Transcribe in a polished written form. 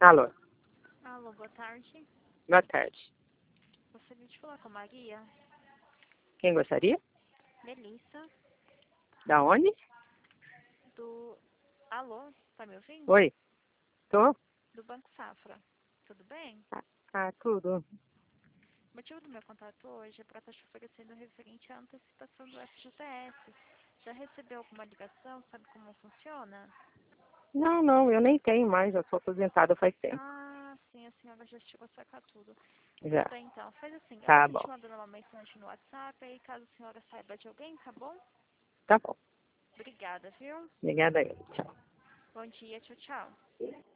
Alô, Alô, boa tarde. boa tarde. Gostaria de falar com a Maria. Quem gostaria? Melissa, Da onde? do... Alô, tá me ouvindo? Oi, tô? Do Banco Safra. Tudo bem? Tudo. O motivo do meu contato hoje é para estar te oferecendo referente à antecipação do FGTS. Já recebeu alguma ligação? Sabe como funciona? Não, eu nem tenho mais, eu sou aposentada faz tempo. Ah, sim, a senhora já chegou a sacar tudo. Já. Tudo bem, então. Faz assim, eu vou Tá estar bom, te mandando uma mensagem no WhatsApp, aí caso a senhora saiba de alguém, tá bom? tá bom. Obrigada, viu? Obrigada aí. Tchau. Bom dia, tchau, tchau.